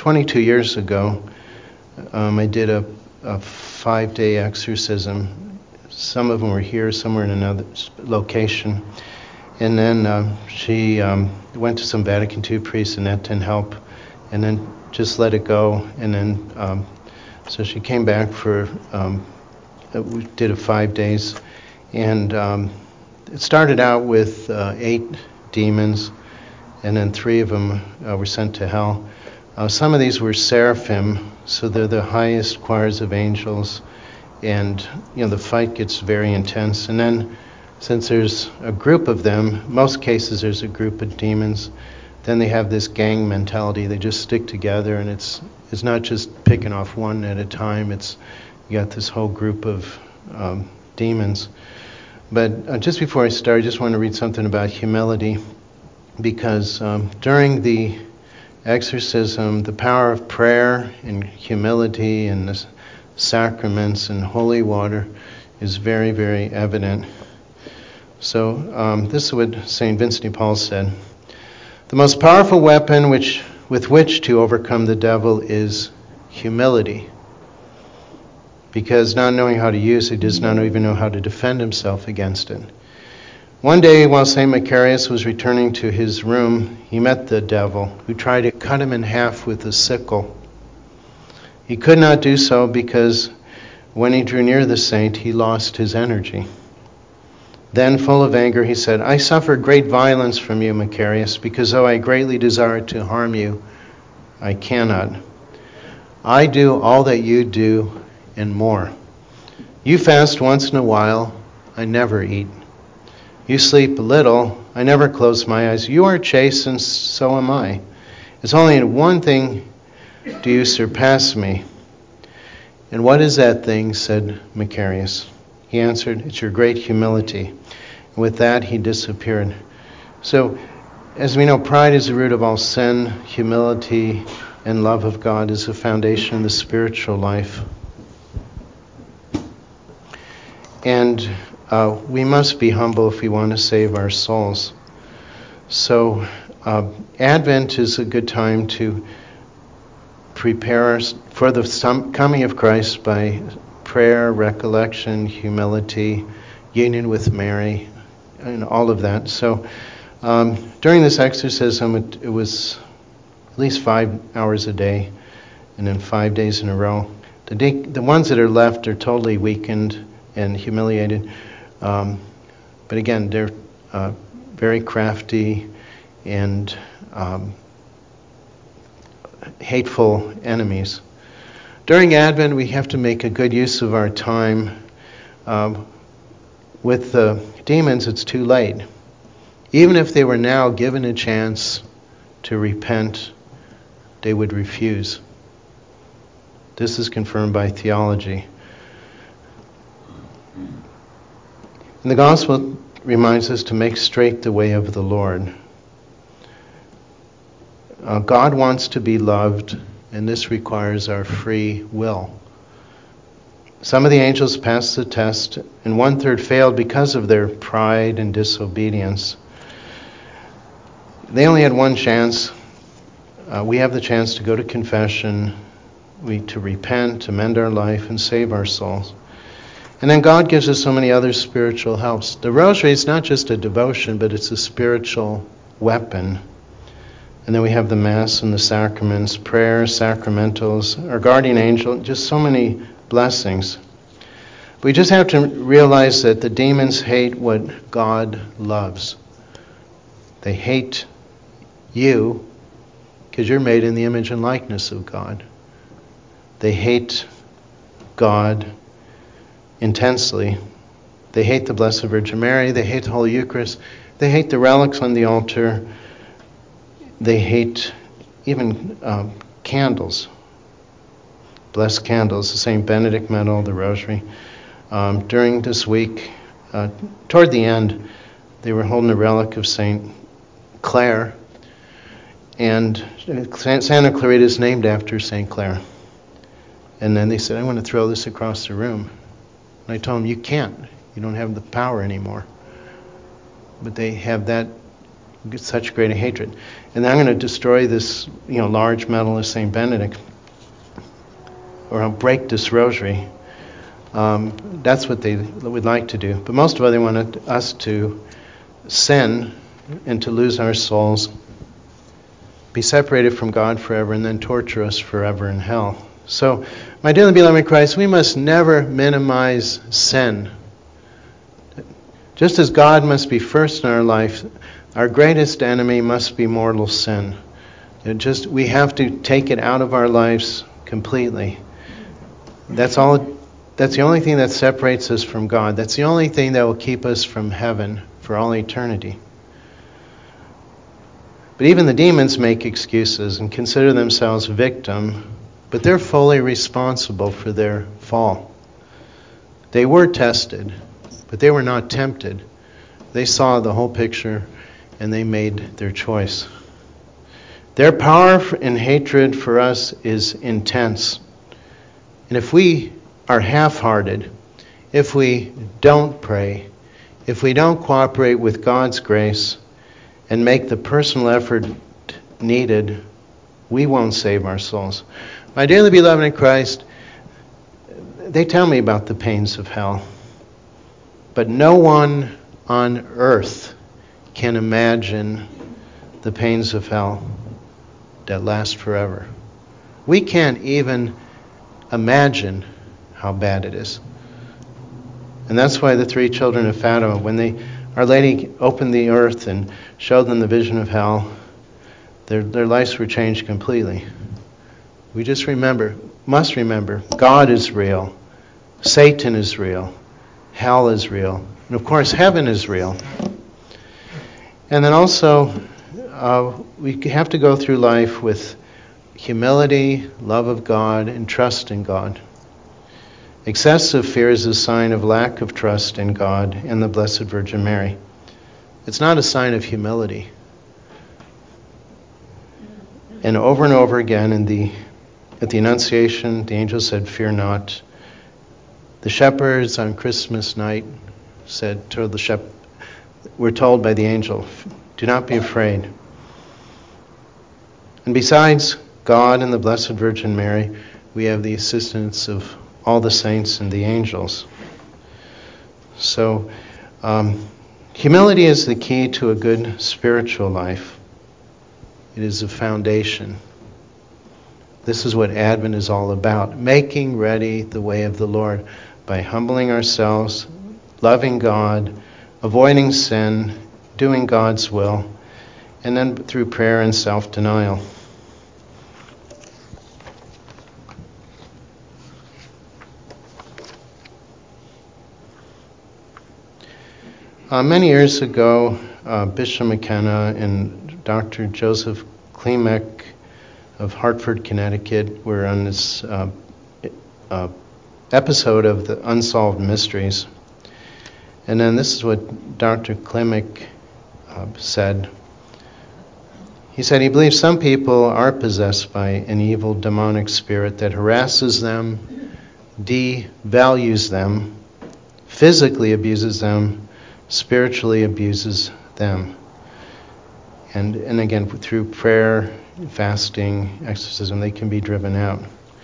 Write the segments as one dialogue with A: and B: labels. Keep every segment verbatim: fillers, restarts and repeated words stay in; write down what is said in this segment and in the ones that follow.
A: twenty-two years ago, um, I did a, a five-day exorcism. Some of them were here, some were in another location. And then uh, she um, went to some Vatican two priests, and that didn't help. And then just let it go. And then, um, so she came back for, um, we did it five days. And um, it started out with uh, eight demons, and then three of them uh, were sent to hell. Uh, some of these were seraphim, so they're the highest choirs of angels. And, you know, the fight gets very intense. And then, since there's a group of them, most cases there's a group of demons, then they have this gang mentality. They just stick together, and it's it's not just picking off one at a time. It's you got this whole group of um, demons. But uh, just before I start, I just want to read something about humility, because um, during the exorcism, the power of prayer and humility and the sacraments and holy water is very, very evident. So um, this is what Saint Vincent de Paul said. The most powerful weapon which with which to overcome the devil is humility. Because not knowing how to use it, he does not even know how to defend himself against it. One day, while Saint Macarius was returning to his room, he met the devil, who tried to cut him in half with a sickle. He could not do so because when he drew near the saint, he lost his energy. Then, full of anger, he said, I suffer great violence from you, Macarius, because though I greatly desire to harm you, I cannot. I do all that you do and more. You fast once in a while, I never eat. You sleep a little, I never close my eyes. You are chaste, and so am I. It's only in one thing do you surpass me. And what is that thing, said Macarius. He answered, it's your great humility. And with that, he disappeared. So, as we know, pride is the root of all sin. Humility and love of God is the foundation of the spiritual life. And uh, we must be humble if we want to save our souls. So, uh, Advent is a good time to prepare us for the coming of Christ by prayer, recollection, humility, union with Mary, and all of that. So um, during this exorcism, it, it was at least five hours a day, and then five days in a row. The, de- the ones that are left are totally weakened and humiliated. Um, but again, they're uh, very crafty and um, hateful enemies. During Advent, we have to make a good use of our time. Um, with the demons, it's too late. Even if they were now given a chance to repent, they would refuse. This is confirmed by theology. And the gospel reminds us to make straight the way of the Lord. Uh, God wants to be loved, and this requires our free will. Some of the angels passed the test, and one-third failed because of their pride and disobedience. They only had one chance. Uh, we have the chance to go to confession, we to repent, to mend our life, and save our souls. And then God gives us so many other spiritual helps. The rosary is not just a devotion, but it's a spiritual weapon. And then we have the Mass and the sacraments, prayers, sacramentals, our guardian angel, just so many blessings. We just have to realize that the demons hate what God loves. They hate you because you're made in the image and likeness of God. They hate God intensely. They hate the Blessed Virgin Mary. They hate the Holy Eucharist. They hate the relics on the altar. They hate even um, candles, blessed candles, the Saint Benedict medal, the Rosary. Um, during this week, uh, toward the end, they were holding a relic of Saint Clare, and Santa Clarita is named after Saint Clare. And then they said, I want to throw this across the room. And I told them, you can't. You don't have the power anymore. But they have that such great a hatred. And then I'm going to destroy this, you know, large medal of Saint Benedict, or I'll break this rosary. Um, that's what they would like to do. But most of all, they wanted us to sin and to lose our souls, be separated from God forever, and then torture us forever in hell. So, my dearly beloved in Christ, we must never minimize sin. Just as God must be first in our life, our greatest enemy must be mortal sin. It just we have to take it out of our lives completely. That's all. That's the only thing that separates us from God. That's the only thing that will keep us from heaven for all eternity. But even the demons make excuses and consider themselves victim, but they're fully responsible for their fall. They were tested, but they were not tempted. They saw the whole picture and they made their choice. Their power and hatred for us is intense. And if we are half-hearted, if we don't pray, if we don't cooperate with God's grace and make the personal effort needed, we won't save our souls. My dearly beloved in Christ, they tell me about the pains of hell, but no one on earth can imagine the pains of hell that last forever. We can't even imagine how bad it is. And that's why the three children of Fatima, when they, Our Lady opened the earth and showed them the vision of hell, their, their lives were changed completely. We just remember, must remember, God is real, Satan is real, hell is real, and of course heaven is real. And then also, uh, we have to go through life with humility, love of God, and trust in God. Excessive fear is a sign of lack of trust in God and the Blessed Virgin Mary. It's not a sign of humility. And over and over again in the at the Annunciation, the angel said, "Fear not." The shepherds on Christmas night said to the shep were told by the angel, "Do not be afraid." And besides God and the Blessed Virgin Mary, we have the assistance of all the saints and the angels. So, um, humility is the key to a good spiritual life. It is a foundation. This is what Advent is all about, making ready the way of the Lord by humbling ourselves, loving God, avoiding sin, doing God's will, and then through prayer and self-denial. Uh, many years ago, uh, Bishop McKenna and Doctor Joseph Klimek of Hartford, Connecticut were on this uh, uh, episode of the Unsolved Mysteries. And then this is what Doctor Klimek uh, said. He said he believes some people are possessed by an evil demonic spirit that harasses them, devalues them, physically abuses them, spiritually abuses them. And and again, through prayer, fasting, exorcism, they can be driven out.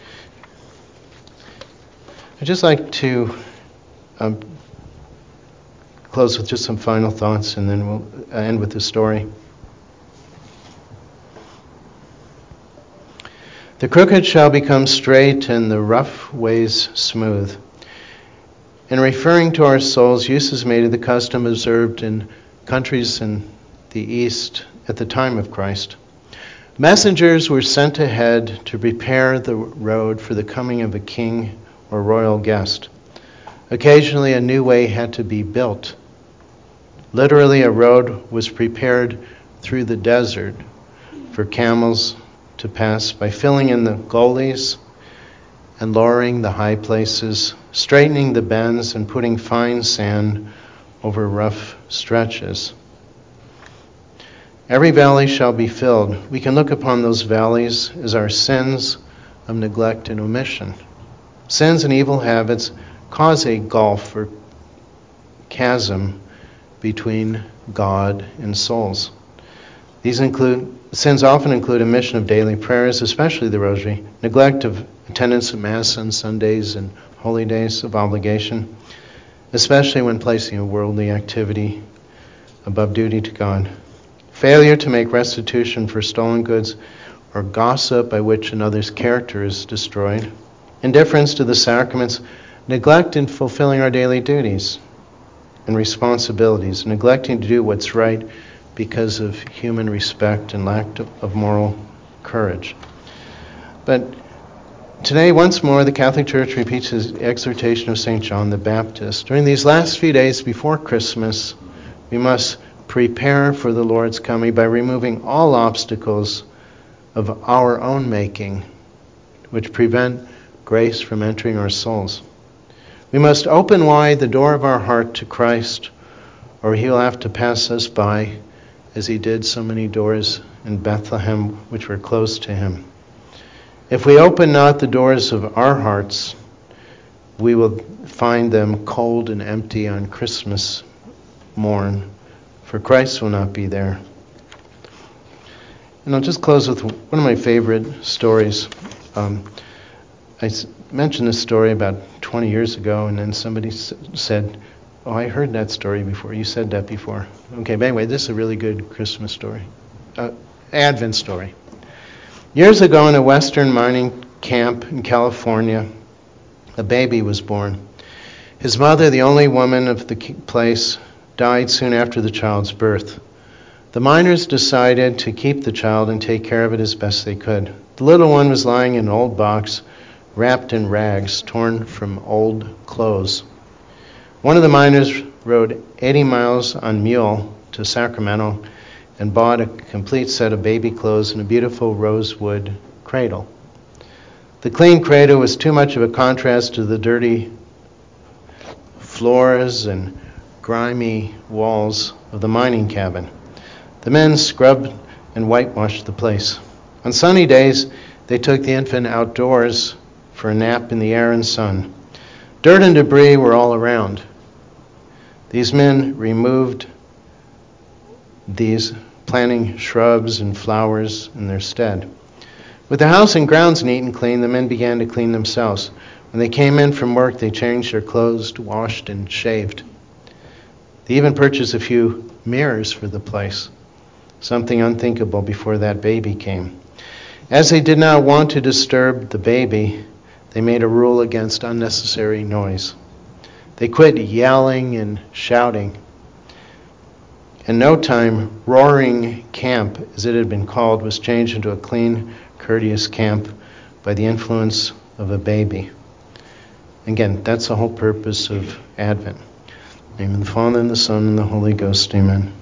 A: I'd just like to um, close with just some final thoughts, and then we'll end with the story. The crooked shall become straight, and the rough ways smooth. In referring to our souls, use is made of the custom observed in countries in the East at the time of Christ. Messengers were sent ahead to prepare the road for the coming of a king or royal guest. Occasionally, a new way had to be built. Literally, a road was prepared through the desert for camels to pass by filling in the gullies and lowering the high places, straightening the bends, and putting fine sand over rough stretches. Every valley shall be filled. We can look upon those valleys as our sins of neglect and omission. Sins and evil habits cause a gulf or chasm between God and souls. These include sins often include omission of daily prayers, especially the rosary, neglect of attendance at Mass on Sundays and holy days of obligation, especially when placing a worldly activity above duty to God, failure to make restitution for stolen goods or gossip by which another's character is destroyed, indifference to the sacraments, neglect in fulfilling our daily duties and responsibilities, neglecting to do what's right because of human respect and lack of moral courage. But today, once more, the Catholic Church repeats the exhortation of Saint John the Baptist. During these last few days before Christmas, we must prepare for the Lord's coming by removing all obstacles of our own making, which prevent grace from entering our souls. We must open wide the door of our heart to Christ, or He'll have to pass us by, as He did so many doors in Bethlehem which were closed to Him. If we open not the doors of our hearts, we will find them cold and empty on Christmas morn, for Christ will not be there. And I'll just close with one of my favorite stories. Um, I s- mentioned this story about twenty years ago, and then somebody s- said, "Oh, I heard that story before. You said that before." Okay, but anyway, this is a really good Christmas story. Uh, Advent story. Years ago in a western mining camp in California, a baby was born. His mother, the only woman of the place, died soon after the child's birth. The miners decided to keep the child and take care of it as best they could. The little one was lying in an old box, wrapped in rags, torn from old clothes. One of the miners rode eighty miles on mule to Sacramento and bought a complete set of baby clothes and a beautiful rosewood cradle. The clean cradle was too much of a contrast to the dirty floors and grimy walls of the mining cabin. The men scrubbed and whitewashed the place. On sunny days, they took the infant outdoors for a nap in the air and sun. Dirt and debris were all around. These men removed these, planting shrubs and flowers in their stead. With the house and grounds neat and clean, the men began to clean themselves. When they came in from work, they changed their clothes, washed, and shaved. They even purchased a few mirrors for the place, something unthinkable before that baby came. As they did not want to disturb the baby, they made a rule against unnecessary noise. They quit yelling and shouting. In no time, Roaring Camp, as it had been called, was changed into a clean, courteous camp by the influence of a baby. Again, that's the whole purpose of Advent. In the name of the Father, and the Son, and the Holy Ghost. Amen.